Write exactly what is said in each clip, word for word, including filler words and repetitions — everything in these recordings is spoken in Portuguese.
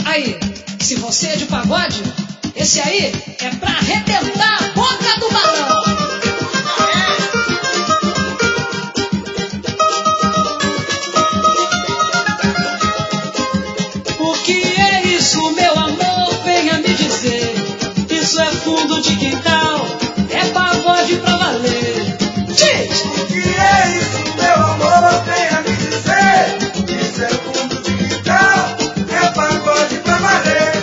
Aí, se você é de pagode, esse aí é pra arrebentar a boca do balão. O que é isso, meu amor? Venha me dizer. Isso é fundo de quintal, é pagode pra valer. Diz! O que é isso, meu amor? Venha me dizer. Isso é fundo de quintal, é pagode pra valer.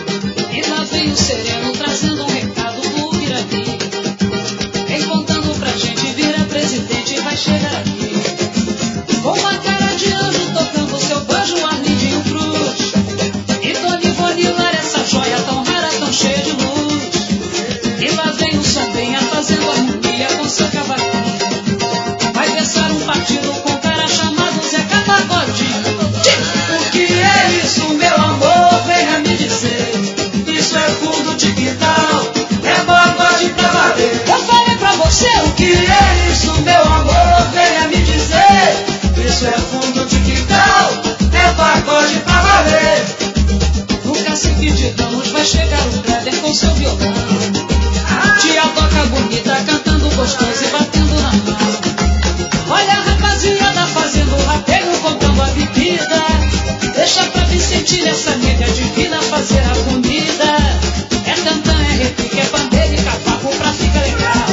E lá vem o sereno trazendo um recado do Ubirani. Vem contando pra gente, vira presidente e vai chegar aqui. Com uma cara de anjo tocando seu banjo, Arlindinho Cruz. E Dona Ivone Lara, essa joia tão rara, tão cheia de luz. E lá vem o Sombrinha fazendo harmonia com seu cavaquinho. Vai pensar um partido com um cara chamado Zeca Pagodinho. O que é isso, meu amor? Venha me dizer. Isso é fundo de quintal, é pagode pra valer. Eu falei pra você o que é isso, meu amor? Venha me dizer. Isso é fundo de quintal, é pagode pra valer. No cacique de Ramos vai chegar o Kleber com seu violão. Tia toca bonita, cantando gostoso e batendo na mão. Olha a rapaziada fazendo rapego, contando a bebida. Deixa pra Vicentilha essa nega divina fazer a comida. É tantã, é repique, é bandeira e cavaco pra ficar legal.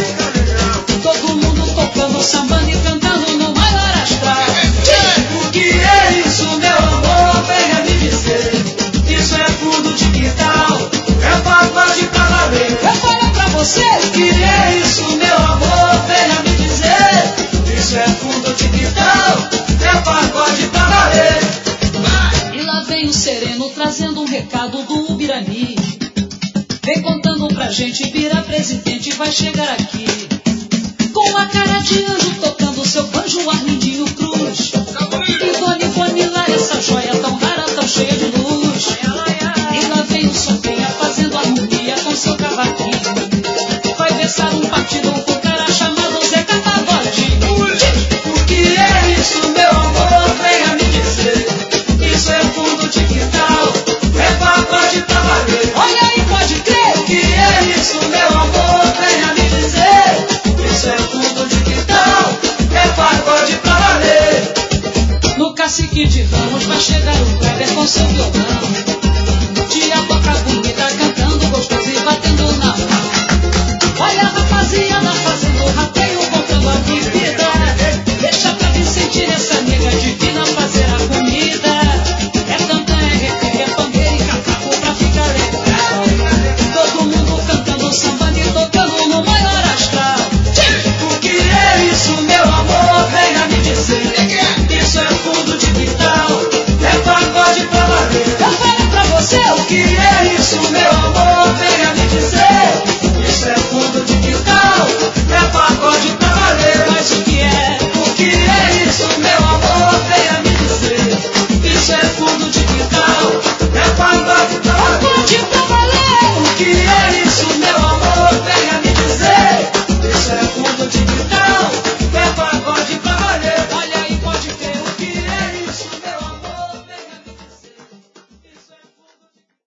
Todo mundo tocando, sambando e cantando no maior astral. O que é isso, meu amor? Venha me dizer. Isso é fundo de quintal, é pagode pra valer. Eu falei pra você O que é isso, meu amor? Venha me dizer. Isso é fundo de quintal, é pagode pra valer. E lá vem o sereno trazendo um recado do Ubirani. Vem contando pra gente, vira presidente e vai chegar aqui. Com a cara de anjo tocando seu banjo, Arlindinho Cruz. E Dona Ivone Lara, essa joia tão rara, tão cheia de luz. E lá vem o Sombrinha fazendo harmonia com seu cavaquinho. Vai pensar um partido com um cara chamado Zeca Pagodinho. O que é isso, meu amor? Venha me dizer. Isso é fundo de quintal, é pagode pra valer. Olha aí, pode crer. O que é isso, meu amor? Venha me dizer. Isso é fundo de quintal, é pagode pra valer. No cacique de Ramos vai chegar o Kleber com seu violão. Tia toca bonita,